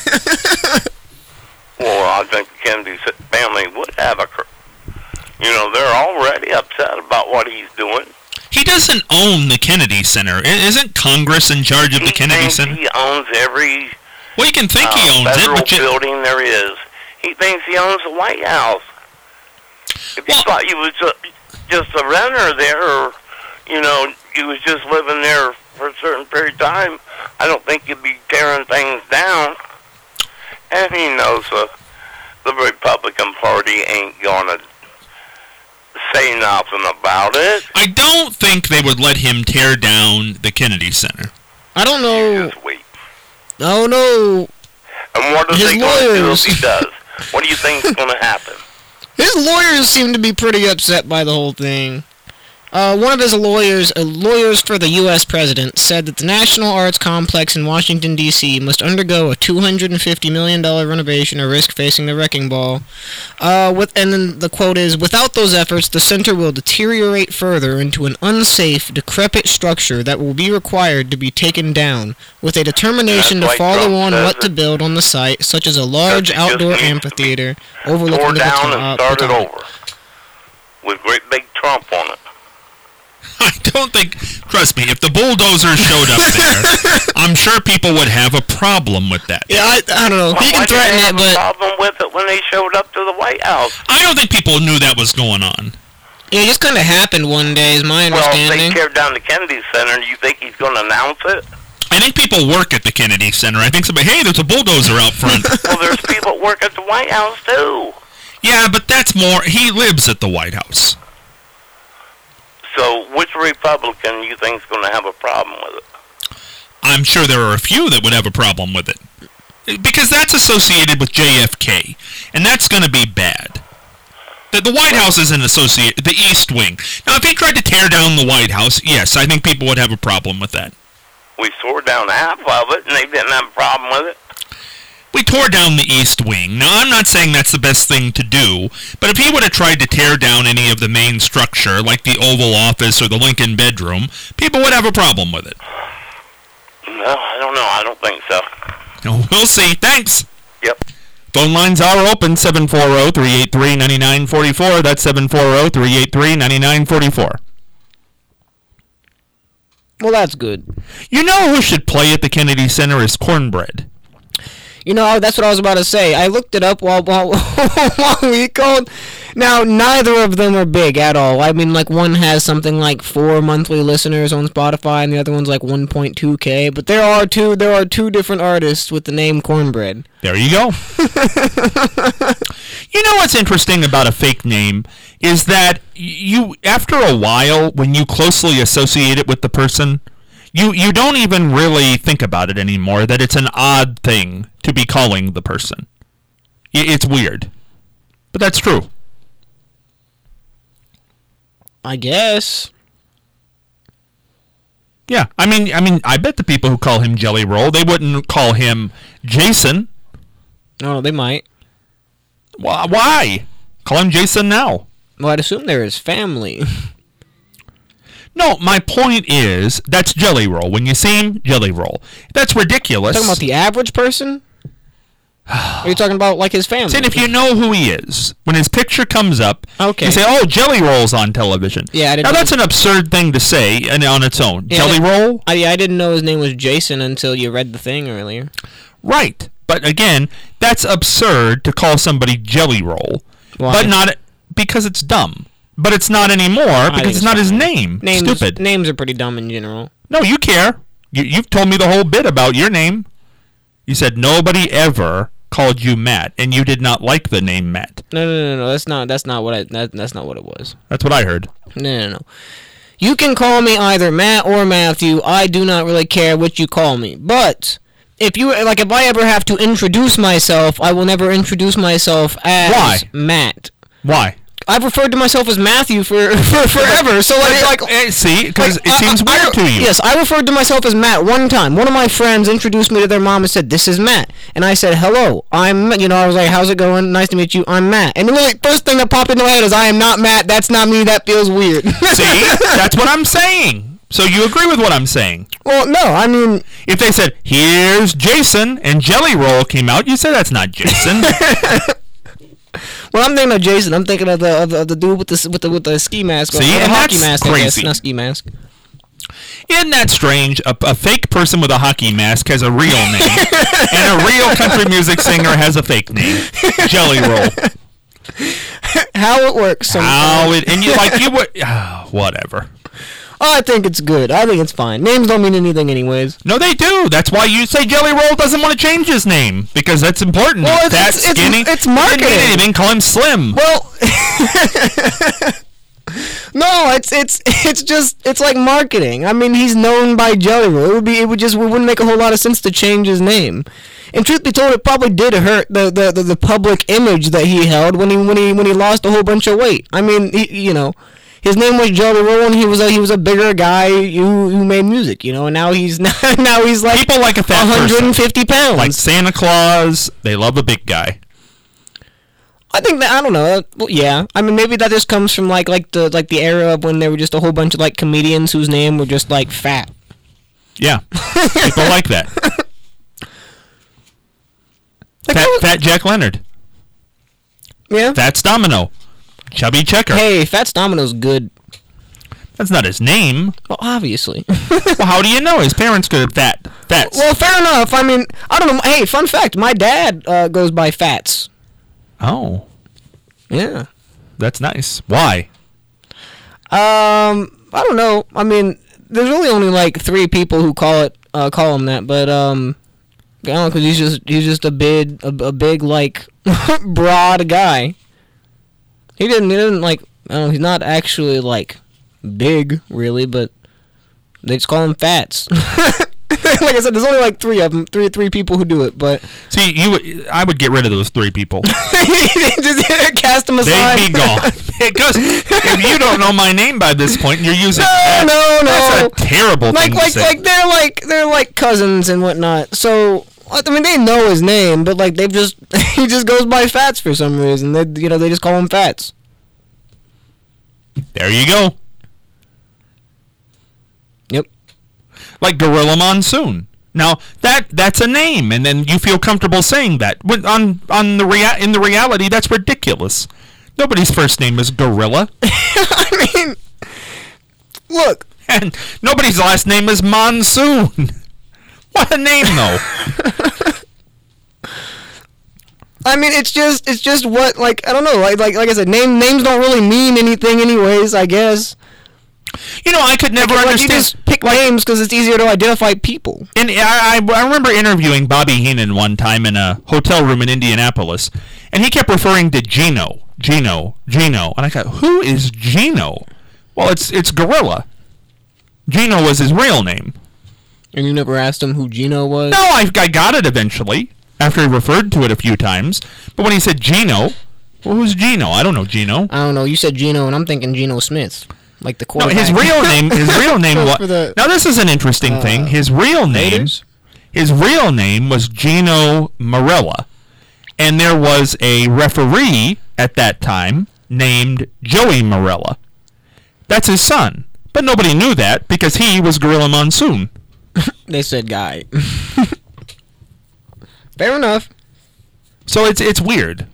[SPEAKER 4] well, I think the Kennedy family would have a... cr- You know, they're already upset about what he's doing.
[SPEAKER 2] He doesn't own the Kennedy Center. I- Isn't Congress in charge of the
[SPEAKER 4] He
[SPEAKER 2] Kennedy
[SPEAKER 4] thinks
[SPEAKER 2] Center?
[SPEAKER 4] he owns every
[SPEAKER 2] Well, you can think he
[SPEAKER 4] uh,
[SPEAKER 2] owns it,
[SPEAKER 4] federal
[SPEAKER 2] but you,
[SPEAKER 4] building there is. He thinks he owns the White House. If
[SPEAKER 2] Well-
[SPEAKER 4] you thought you was ju- just a renter there, or, you know, you was just living there for a certain period of time, I don't think you'd be tearing things down. And he knows the, the Republican Party ain't gonna say nothing about it.
[SPEAKER 2] I don't think they would let him tear down the Kennedy Center.
[SPEAKER 3] I don't know.
[SPEAKER 4] Just wait.
[SPEAKER 3] Oh no.
[SPEAKER 4] And what are
[SPEAKER 3] His
[SPEAKER 4] they going to do
[SPEAKER 3] lawyers.
[SPEAKER 4] if he does? What do you think's going to happen?
[SPEAKER 3] His lawyers seem to be pretty upset by the whole thing. Uh, one of his lawyers, uh, lawyers for the U S president, said that the National Arts Complex in Washington, D C must undergo a two hundred fifty million dollars renovation or risk facing the wrecking ball. Uh, with, and then the quote is, without those efforts, the center will deteriorate further into an unsafe, decrepit structure that will be required to be taken down, with a determination
[SPEAKER 4] That's
[SPEAKER 3] to
[SPEAKER 4] why
[SPEAKER 3] follow
[SPEAKER 4] Trump
[SPEAKER 3] on
[SPEAKER 4] says
[SPEAKER 3] what
[SPEAKER 4] it.
[SPEAKER 3] to build on the site, such as a large
[SPEAKER 4] Because it just
[SPEAKER 3] outdoor
[SPEAKER 4] needs to be
[SPEAKER 3] amphitheater
[SPEAKER 4] Tore
[SPEAKER 3] overlooking the
[SPEAKER 4] down
[SPEAKER 3] Potomac.
[SPEAKER 4] and started
[SPEAKER 3] Potomac.
[SPEAKER 4] over. With great big Trump on it.
[SPEAKER 2] I don't think, trust me, if the bulldozers showed up there, I'm sure people would have a problem with that.
[SPEAKER 3] Yeah, I, I don't know.
[SPEAKER 4] Why,
[SPEAKER 3] He
[SPEAKER 4] why
[SPEAKER 3] can
[SPEAKER 4] did they
[SPEAKER 3] threaten it,
[SPEAKER 4] have a
[SPEAKER 3] but
[SPEAKER 4] problem with it when they showed up to the White House?
[SPEAKER 2] I don't think people knew that was going on.
[SPEAKER 3] yeah, it just kind of happened one day, is my
[SPEAKER 4] Well, if they
[SPEAKER 3] understanding.
[SPEAKER 4] tear down the Kennedy Center, you think he's going to announce it?
[SPEAKER 2] I think people work at the Kennedy Center. I think somebody, hey, there's a bulldozer out front.
[SPEAKER 4] Well, there's people that work at the White House, too.
[SPEAKER 2] Yeah, but that's more, he lives at the White House.
[SPEAKER 4] So which Republican you think is going to have a problem with it?
[SPEAKER 2] I'm sure there are a few that would have a problem with it. Because that's associated with J F K, and that's going to be bad. The, the White House isn't associated, the East Wing. Now, if he tried to tear down the White House, yes, I think people would have a problem with that.
[SPEAKER 4] We tore down half of it, and they didn't have a problem with it.
[SPEAKER 2] We tore down the East Wing. Now, I'm not saying that's the best thing to do, but if he would have tried to tear down any of the main structure, like the Oval Office or the Lincoln bedroom, people would have a problem with it.
[SPEAKER 4] No, I don't know. I don't think so.
[SPEAKER 2] We'll see. Thanks.
[SPEAKER 4] Yep.
[SPEAKER 2] Phone lines are open, seven four zero, three eight three, nine nine four four. That's seven four zero, three eight three, nine nine four four.
[SPEAKER 3] Well, that's good.
[SPEAKER 2] You know who should play at the Kennedy Center is Cornbread.
[SPEAKER 3] You know, that's what I was about to say. I looked it up while while, while we called. Now, neither of them are big at all. I mean, like, one has something like four monthly listeners on Spotify, and the other one's like one point two K. But there are two. There are two different artists with the name Cornbread.
[SPEAKER 2] There you go. You know what's interesting about a fake name is that you, after a while, when you closely associate it with the person, you, you don't even really think about it anymore, that it's an odd thing to be calling the person. I- It's weird. But that's true.
[SPEAKER 3] I guess.
[SPEAKER 2] Yeah, I mean, I mean, I bet the people who call him Jelly Roll, they wouldn't call him Jason.
[SPEAKER 3] No, they might.
[SPEAKER 2] Why? Why? Call him Jason now.
[SPEAKER 3] Well, I'd assume they're his family.
[SPEAKER 2] No, my point is, that's Jelly Roll. When you see him, Jelly Roll. That's ridiculous.
[SPEAKER 3] Talking about the average person? Are you talking about like his family?
[SPEAKER 2] See, if you know who he is, when his picture comes up,
[SPEAKER 3] Okay.
[SPEAKER 2] you say, "Oh, Jelly Roll's on television."
[SPEAKER 3] Yeah, I didn't
[SPEAKER 2] Now
[SPEAKER 3] know.
[SPEAKER 2] that's an absurd thing to say, and on its own,
[SPEAKER 3] Yeah,
[SPEAKER 2] Jelly
[SPEAKER 3] that-
[SPEAKER 2] Roll,
[SPEAKER 3] I, yeah, I didn't know his name was Jason until you read the thing earlier.
[SPEAKER 2] right? But again, that's absurd to call somebody Jelly Roll,
[SPEAKER 3] Why?
[SPEAKER 2] but not because it's dumb. But it's not anymore
[SPEAKER 3] think
[SPEAKER 2] because it's
[SPEAKER 3] it's
[SPEAKER 2] not his
[SPEAKER 3] fine.
[SPEAKER 2] name.
[SPEAKER 3] Names,
[SPEAKER 2] Stupid.
[SPEAKER 3] Names are pretty dumb in general.
[SPEAKER 2] No, you care. You, you've told me the whole bit about your name. You said nobody ever called you Matt, and you did not like the name Matt.
[SPEAKER 3] No, no, no, no. That's not. That's not what I. That, that's not what it was.
[SPEAKER 2] That's what I heard.
[SPEAKER 3] No, no, no. You can call me either Matt or Matthew. I do not really care what you call me. But if you like, if I ever have to introduce myself, I will never introduce myself as
[SPEAKER 2] Why?
[SPEAKER 3] Matt.
[SPEAKER 2] Why?
[SPEAKER 3] I've referred to myself as Matthew for, for forever. So like, like
[SPEAKER 2] Eh, see, because
[SPEAKER 3] like,
[SPEAKER 2] it
[SPEAKER 3] I-
[SPEAKER 2] seems
[SPEAKER 3] I- I-
[SPEAKER 2] weird to you.
[SPEAKER 3] Yes, I referred to myself as Matt one time. One of my friends introduced me to their mom and said, "This is Matt," and I said, "Hello, I'm." You know, I was like, "How's it going? Nice to meet you. I'm Matt." And the like, first thing that popped into my head is, "I am not Matt. That's not me. That feels weird."
[SPEAKER 2] See, that's what I'm saying. So you agree with what I'm saying?
[SPEAKER 3] Well, no, I mean,
[SPEAKER 2] If they said, "Here's Jason," and Jelly Roll came out, you say that's not Jason.
[SPEAKER 3] when I'm thinking of Jason, I'm thinking of the of the, of the dude with the s- with the with the ski mask. or
[SPEAKER 2] See,
[SPEAKER 3] the
[SPEAKER 2] and
[SPEAKER 3] hockey
[SPEAKER 2] that's
[SPEAKER 3] mask, I guess,
[SPEAKER 2] crazy.
[SPEAKER 3] not ski mask.
[SPEAKER 2] Isn't that strange? A, a fake person with a hockey mask has a real name, and a real country music singer has a fake name, Jelly Roll.
[SPEAKER 3] How it works? Sometimes.
[SPEAKER 2] How it and you like you would ah, whatever.
[SPEAKER 3] I think it's good. I think it's fine. Names don't mean anything, anyways.
[SPEAKER 2] No, they do. That's why you say Jelly Roll doesn't want to change his name because that's important.
[SPEAKER 3] Well, it's-
[SPEAKER 2] Fat,
[SPEAKER 3] it's- it's-
[SPEAKER 2] skinny.
[SPEAKER 3] it's
[SPEAKER 2] You didn't
[SPEAKER 3] marketing.
[SPEAKER 2] mean anything. Call him Slim.
[SPEAKER 3] Well, no, it's it's it's just it's like marketing. I mean, he's known by Jelly Roll. It would be it would just it wouldn't make a whole lot of sense to change his name. And truth be told, it probably did hurt the the, the, the public image that he held when he when he when he lost a whole bunch of weight. I mean, he, you know. His name was Jelly Roll, and he was a he was a bigger guy who, who made music, you know. And now he's now, now he's like
[SPEAKER 2] People like a fat
[SPEAKER 3] one hundred
[SPEAKER 2] person.
[SPEAKER 3] fifty pounds.
[SPEAKER 2] Like Santa Claus, they love a big guy.
[SPEAKER 3] I think that I don't know. uh, Well, yeah, I mean maybe that just comes from like like the like the era of when there were just a whole bunch of like comedians whose name were just like fat.
[SPEAKER 2] Yeah, people like that.
[SPEAKER 3] Like,
[SPEAKER 2] Fat,
[SPEAKER 3] I was-
[SPEAKER 2] fat Jack Leonard,
[SPEAKER 3] Yeah.
[SPEAKER 2] Fats Domino, Chubby Checker.
[SPEAKER 3] Hey, Fats Domino's good.
[SPEAKER 2] That's not his name.
[SPEAKER 3] Well, obviously.
[SPEAKER 2] Well, how do you know? His parents could have fat. Fats.
[SPEAKER 3] Well, fair enough. I mean, I don't know. Hey, fun fact: my dad uh, goes by Fats.
[SPEAKER 2] Oh,
[SPEAKER 3] Yeah.
[SPEAKER 2] that's nice. Why?
[SPEAKER 3] Um, I don't know. I mean, there's really only like three people who call it uh, call him that, but um, I don't know because he's just he's just a big a, a big like broad guy. He didn't he didn't like I don't know. He's not actually like big really, but they just call him Fats. Like I said, there's only like three of them, three three people who do it, but
[SPEAKER 2] See, you. Would, I would get rid of those three people.
[SPEAKER 3] just cast them aside.
[SPEAKER 2] They'd be gone. Because if you don't know my name by this point, and you're using
[SPEAKER 3] No,
[SPEAKER 2] that,
[SPEAKER 3] no, no.
[SPEAKER 2] that's a terrible
[SPEAKER 3] like
[SPEAKER 2] thing
[SPEAKER 3] like
[SPEAKER 2] to say.
[SPEAKER 3] like they're like they're like cousins and whatnot. So I mean, they know his name, but like they've just he just goes by Fats for some reason. They you know they just call him Fats.
[SPEAKER 2] There you go.
[SPEAKER 3] Yep.
[SPEAKER 2] Like Gorilla Monsoon. Now that that's a name, and then you feel comfortable saying that. When, on on the rea- in the reality, that's ridiculous. Nobody's first name is Gorilla,
[SPEAKER 3] I mean, look.
[SPEAKER 2] and nobody's last name is Monsoon. What a name, though.
[SPEAKER 3] I mean, it's just it's just what like I don't know like like like I said, name names don't really mean anything anyways. I guess.
[SPEAKER 2] You know, I could never
[SPEAKER 3] Like, you
[SPEAKER 2] understand.
[SPEAKER 3] just pick names because it's easier to identify people.
[SPEAKER 2] And I, I, I remember interviewing Bobby Heenan one time in a hotel room in Indianapolis, and he kept referring to Gino, Gino, Gino, and I thought, who is Gino? Well, it's it's Gorilla. Gino was his real name.
[SPEAKER 3] And you never asked him who Gino was?
[SPEAKER 2] No, I, I got it eventually after he referred to it a few times. But when he said Gino, well, who's Gino? I don't know Gino.
[SPEAKER 3] I don't know. You said Gino, and I'm thinking Geno Smith, like the
[SPEAKER 2] No,
[SPEAKER 3] quarterback.
[SPEAKER 2] his real name. His real name was.
[SPEAKER 3] For the-
[SPEAKER 2] Now this is an interesting
[SPEAKER 3] uh,
[SPEAKER 2] thing. His real name.
[SPEAKER 3] Raiders?
[SPEAKER 2] His real name was Gino Marella, and there was a referee at that time named Joey Marella. That's his son, but nobody knew that because he was Gorilla Monsoon.
[SPEAKER 3] They said guy. Fair enough.
[SPEAKER 2] So it's it's weird.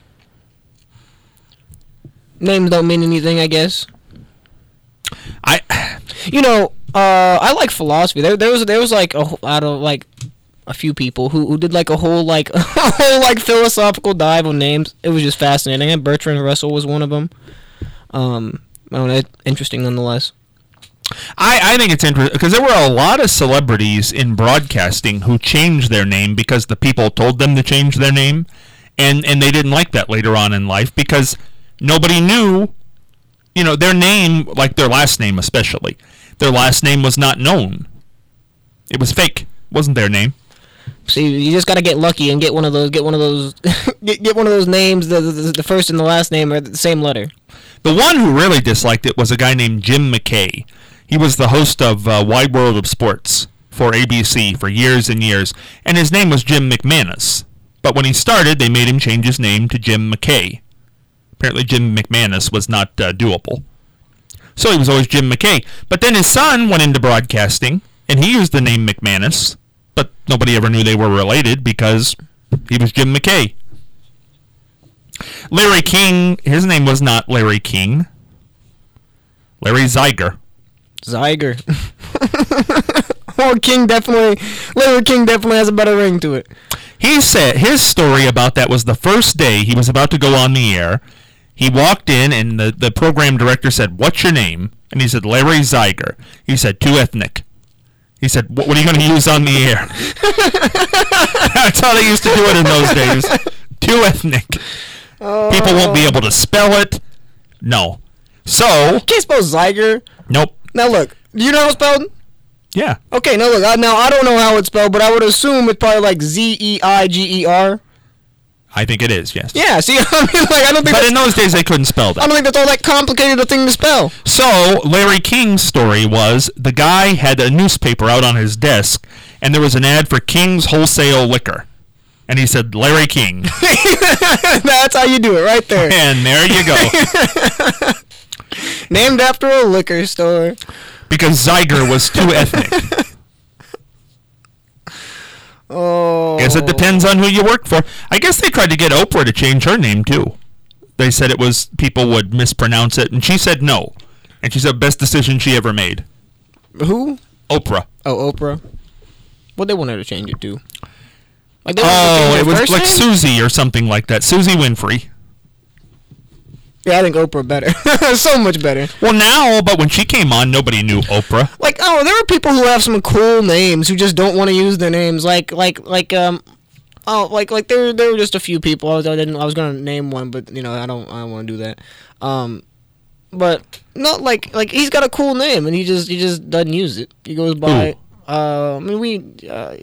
[SPEAKER 3] Names don't mean anything, I guess.
[SPEAKER 2] I,
[SPEAKER 3] You know, uh, I like philosophy. There, there was there was like a wh- out of like a few people who, who did like a whole like a whole like philosophical dive on names. It was just fascinating. And Bertrand Russell was one of them. Um, I don't know, interesting nonetheless.
[SPEAKER 2] I, I think it's interesting because there were a lot of celebrities in broadcasting who changed their name because the people told them to change their name, and, and they didn't like that later on in life because nobody knew, you know, their name, like their last name especially. Their last name was not known. It was fake. It wasn't their name.
[SPEAKER 3] See, you just gotta get lucky and get one of those. Get one of those. get, get one of those names. The, the the first and the last name are the same letter.
[SPEAKER 2] The one who really disliked it was a guy named Jim McKay. He was the host of uh, Wide World of Sports for A B C for years and years, and his name was Jim McManus. But when he started, they made him change his name to Jim McKay. Apparently, Jim McManus was not uh, doable. So he was always Jim McKay. But then his son went into broadcasting, and he used the name McManus, but nobody ever knew they were related because he was Jim McKay. Larry King, his name was not Larry King. Larry Zeiger.
[SPEAKER 3] Zeiger. Or King definitely. Larry King definitely has a better ring to it.
[SPEAKER 2] He said his story about that was the first day he was about to go on the air. He walked in and the, the program director said, "What's your name?" And he said, "Larry Zeiger." He said, "Too ethnic." He said, "What, what are you going to use on the air?" That's how they used to do it in those days. Too ethnic.
[SPEAKER 3] Oh.
[SPEAKER 2] People won't be able to spell it. No. So,
[SPEAKER 3] You can't spell Zeiger.
[SPEAKER 2] nope.
[SPEAKER 3] Now look, do you know how it's spelled?
[SPEAKER 2] Yeah.
[SPEAKER 3] Okay, now look, I, now I don't know how it's spelled, but I would assume it's probably like Z E I G E R.
[SPEAKER 2] I think it is, yes.
[SPEAKER 3] Yeah, see, I mean, like, I don't think
[SPEAKER 2] But
[SPEAKER 3] that's,
[SPEAKER 2] in those days, they couldn't spell
[SPEAKER 3] I
[SPEAKER 2] that.
[SPEAKER 3] don't think that's all that complicated a thing to spell.
[SPEAKER 2] So, Larry King's story was the guy had a newspaper out on his desk, and there was an ad for King's Wholesale Liquor. And he said, "Larry King."
[SPEAKER 3] That's how you do it, right there.
[SPEAKER 2] And there you go.
[SPEAKER 3] Named after a liquor store.
[SPEAKER 2] Because Zeiger was too ethnic.
[SPEAKER 3] Oh.
[SPEAKER 2] Guess it depends on who you work for. I guess they tried to get Oprah to change her name, too. They said it was, people would mispronounce it, and she said no. And she said best decision she ever made.
[SPEAKER 3] Who?
[SPEAKER 2] Oprah.
[SPEAKER 3] Oh, Oprah. What they want her to change it to? Like they
[SPEAKER 2] Oh,
[SPEAKER 3] wanted to change
[SPEAKER 2] it
[SPEAKER 3] her
[SPEAKER 2] was
[SPEAKER 3] first
[SPEAKER 2] like
[SPEAKER 3] name?
[SPEAKER 2] Susie or something like that. Susie Winfrey.
[SPEAKER 3] Yeah, I think Oprah better. So much better.
[SPEAKER 2] Well, now, but when she came on, nobody knew Oprah.
[SPEAKER 3] Like, oh, there are people who have some cool names who just don't want to use their names. Like, like, like, um, oh, like, like there, there were just a few people. I was, I didn't, I was gonna name one, but you know, I don't, I don't want to do that. Um, but not like, like he's got a cool name and he just, he just doesn't use it. He goes by. Uh, I mean, we, uh,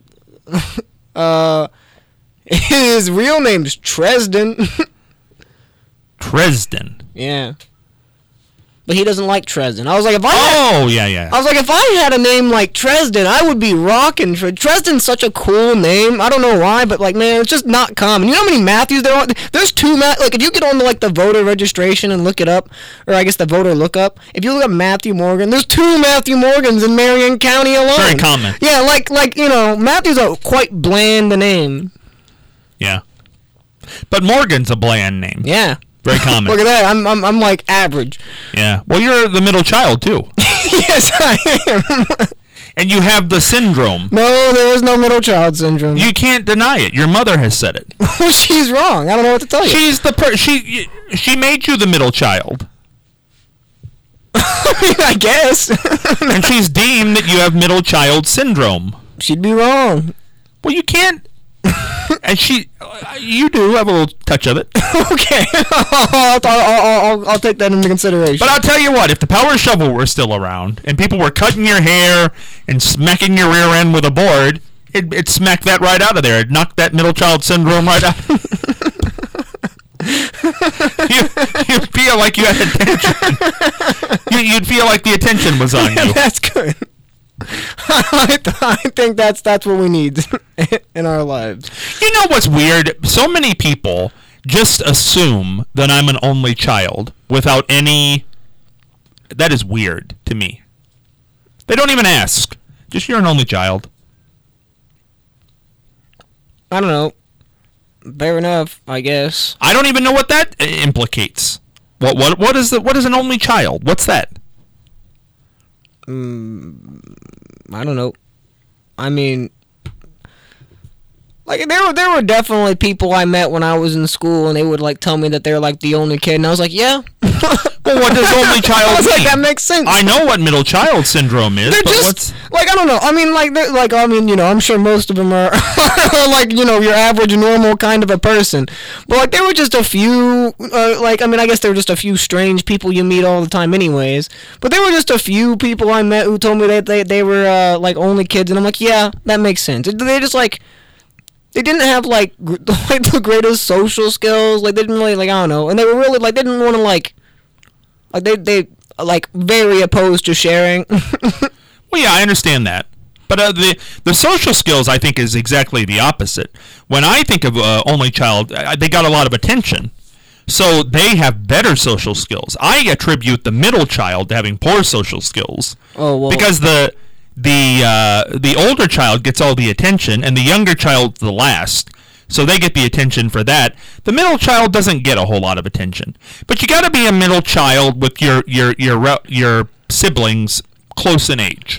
[SPEAKER 3] uh, his real name's Tresden.
[SPEAKER 2] Dresden.
[SPEAKER 3] Yeah. But he doesn't like Tresden. I was like, if I had,
[SPEAKER 2] Oh, yeah, yeah.
[SPEAKER 3] I was like, if I had a name like Tresden, I would be rocking. For Dresden's such a cool name. I don't know why, but like, man, it's just not common. You know how many Matthews there are? There's two Matt. Like, if you get on the, like the voter registration and look it up, or I guess the voter lookup, if you look up Matthew Morgan, there's two Matthew Morgans in Marion County alone.
[SPEAKER 2] Very common.
[SPEAKER 3] Yeah, like like you know, Matthew's a quite bland name.
[SPEAKER 2] Yeah. But Morgan's a bland name.
[SPEAKER 3] Yeah.
[SPEAKER 2] Very common.
[SPEAKER 3] Look at that. I'm I'm I'm like average.
[SPEAKER 2] Yeah. Well, you're the middle child, too.
[SPEAKER 3] Yes, I am.
[SPEAKER 2] And you have the syndrome.
[SPEAKER 3] No, there is no middle child syndrome.
[SPEAKER 2] You can't deny it. Your mother has said it.
[SPEAKER 3] She's wrong. I don't know what to tell you.
[SPEAKER 2] She's the per- she she made you the middle child.
[SPEAKER 3] I mean, I guess.
[SPEAKER 2] And she's deemed that you have middle child syndrome.
[SPEAKER 3] She'd be wrong.
[SPEAKER 2] Well, you can't. And she, uh, you do have a little touch of it.
[SPEAKER 3] Okay. I'll, I'll, I'll, I'll take that into consideration.
[SPEAKER 2] But I'll tell you what, if the power shovel were still around and people were cutting your hair and smacking your rear end with a board, it, it'd smack that right out of there. It'd knock that middle child syndrome right out. you, you'd feel like you had attention. You, you'd feel like the attention was on you.
[SPEAKER 3] That's good. I, th- I think that's that's what we need in our lives.
[SPEAKER 2] You know what's weird? So many people just assume that I'm an only child without any... That is weird to me. They don't even ask. Just, you're an only child.
[SPEAKER 3] I don't know. fair enough, I guess.
[SPEAKER 2] I don't even know what that uh, implicates. What what what is the what is an only child? What's that?
[SPEAKER 3] Mm, I don't know. I mean, like there were there were definitely people I met when I was in school, and they would like tell me that they're like the only kid, and I was like, yeah.
[SPEAKER 2] Well, what does only
[SPEAKER 3] I
[SPEAKER 2] child
[SPEAKER 3] was
[SPEAKER 2] mean?
[SPEAKER 3] like, that makes sense.
[SPEAKER 2] I know what middle child syndrome is,
[SPEAKER 3] They're
[SPEAKER 2] but
[SPEAKER 3] just
[SPEAKER 2] what's
[SPEAKER 3] like, I don't know. I mean, like, they're like, I mean, you know, I'm sure most of them are, are like, you know, your average normal kind of a person. But like, there were just a few, uh, like, I mean, I guess there were just a few strange people you meet all the time, anyways. But there were just a few people I met who told me that they they were uh, like only kids, and I'm like, yeah, that makes sense. They just like. They didn't have like, gr- like the greatest social skills. Like they didn't really like I don't know, and they were really like they didn't want to like, like they they like very opposed to sharing.
[SPEAKER 2] Well, yeah, I understand that. But uh, the the social skills, I think, is exactly the opposite. When I think of uh, only child, I, they got a lot of attention. So they have better social skills. I attribute the middle child to having poor social skills.
[SPEAKER 3] Oh, well.
[SPEAKER 2] Because the the uh, the older child gets all the attention, and the younger child's the last. So they get the attention for that. The middle child doesn't get a whole lot of attention. But you got to be a middle child with your your your re- your siblings close in age.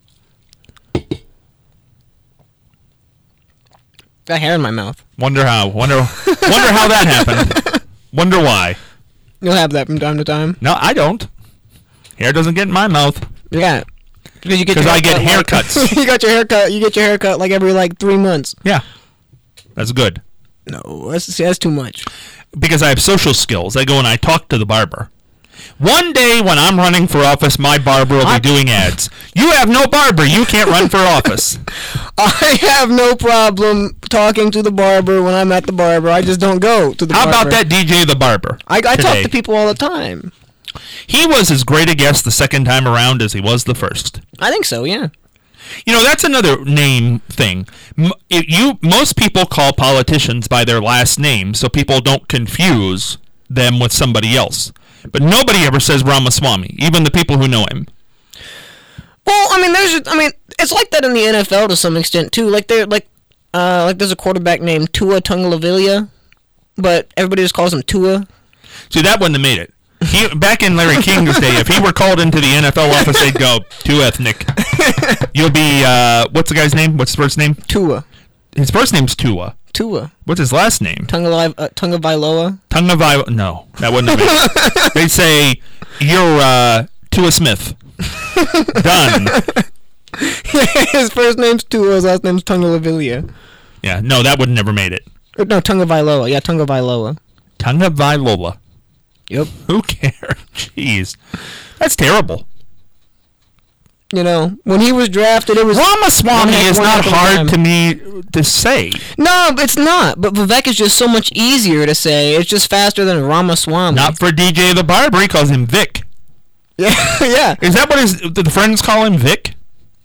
[SPEAKER 3] Got hair in my mouth.
[SPEAKER 2] Wonder how. Wonder wonder how that happened. Wonder why.
[SPEAKER 3] You'll have that from time to time.
[SPEAKER 2] No, I don't. Hair doesn't get in my mouth.
[SPEAKER 3] Yeah. Because you get
[SPEAKER 2] 'Cause
[SPEAKER 3] your
[SPEAKER 2] I get
[SPEAKER 3] haircut, like-
[SPEAKER 2] haircuts.
[SPEAKER 3] you got your haircut. You get your haircut like every like three months.
[SPEAKER 2] Yeah, that's good.
[SPEAKER 3] No, that's see, that's too much.
[SPEAKER 2] Because I have social skills. I go and I talk to the barber. One day when I'm running for office, my barber will be
[SPEAKER 3] I-
[SPEAKER 2] doing ads. You have no barber. You can't run for office.
[SPEAKER 3] I have no problem talking to the barber when I'm at the barber. I just don't go to the
[SPEAKER 2] How
[SPEAKER 3] barber.
[SPEAKER 2] about that D J the barber?
[SPEAKER 3] I, I talk
[SPEAKER 2] today?
[SPEAKER 3] to people all the time.
[SPEAKER 2] He was as great a guest the second time around as he was the first.
[SPEAKER 3] I think so, yeah.
[SPEAKER 2] You know, that's another name thing. M- it- you most people call politicians by their last name, so people don't confuse them with somebody else. But nobody ever says Ramaswamy, even the people who know him.
[SPEAKER 3] Well, I mean, there's, I mean, it's like that in the N F L to some extent too. Like there, like, uh, like there's a quarterback named Tua Tagovailoa, but everybody just calls him Tua.
[SPEAKER 2] See, that wouldn't have made it. He, back in Larry King's day, if he were called into the N F L office, they'd go, too ethnic. You'll be, uh, what's the guy's name? What's his first name?
[SPEAKER 3] Tua.
[SPEAKER 2] His first name's Tua.
[SPEAKER 3] Tua.
[SPEAKER 2] What's his last name?
[SPEAKER 3] Tagovailoa. Uh, Tagovailoa.
[SPEAKER 2] Tagovailoa. No, that wouldn't have made it. They'd say, you're, uh, Tua Smith. Done.
[SPEAKER 3] His first name's Tua. His last name's Tagovailoa.
[SPEAKER 2] Yeah, no, that would have never made it.
[SPEAKER 3] Or, no, Tagovailoa. Yeah, Tagovailoa.
[SPEAKER 2] Tagovailoa.
[SPEAKER 3] Yep.
[SPEAKER 2] Who cares? Jeez. That's terrible.
[SPEAKER 3] You know, when he was drafted, it was
[SPEAKER 2] Ramaswamy
[SPEAKER 3] one heck-
[SPEAKER 2] is
[SPEAKER 3] one
[SPEAKER 2] not
[SPEAKER 3] heck of a
[SPEAKER 2] hard
[SPEAKER 3] time.
[SPEAKER 2] to me to say.
[SPEAKER 3] No, it's not. But Vivek is just so much easier to say. It's just faster than Ramaswamy.
[SPEAKER 2] Not for D J the Barber. He calls him Vic.
[SPEAKER 3] Yeah, yeah.
[SPEAKER 2] Is that what his the friends call him, Vic?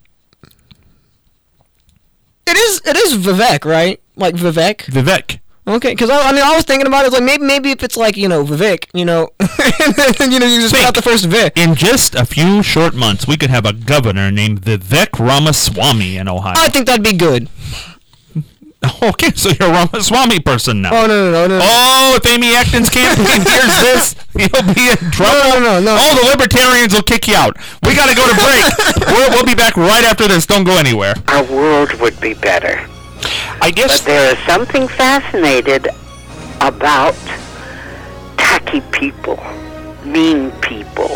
[SPEAKER 3] It is. It is Vivek, right? Like Vivek.
[SPEAKER 2] Vivek.
[SPEAKER 3] Okay, because I, I mean, I was thinking about it. Like maybe, maybe if it's like you know Vivek, you know, and then you know you just
[SPEAKER 2] Vic.
[SPEAKER 3] got the first Vic.
[SPEAKER 2] In just a few short months, we could have a governor named Vivek Ramaswamy in Ohio.
[SPEAKER 3] I think that'd be good.
[SPEAKER 2] Okay, so you're a Ramaswamy person now.
[SPEAKER 3] Oh no no no no.
[SPEAKER 2] Oh, if Amy Acton's campaign hears this, you'll be in trouble.
[SPEAKER 3] No, no, no, no.
[SPEAKER 2] All the libertarians will kick you out. We got to go to break. we'll, we'll be back right after this. Don't go anywhere.
[SPEAKER 5] Our world would be better.
[SPEAKER 2] I guess
[SPEAKER 5] But there is something fascinated about tacky people, mean people,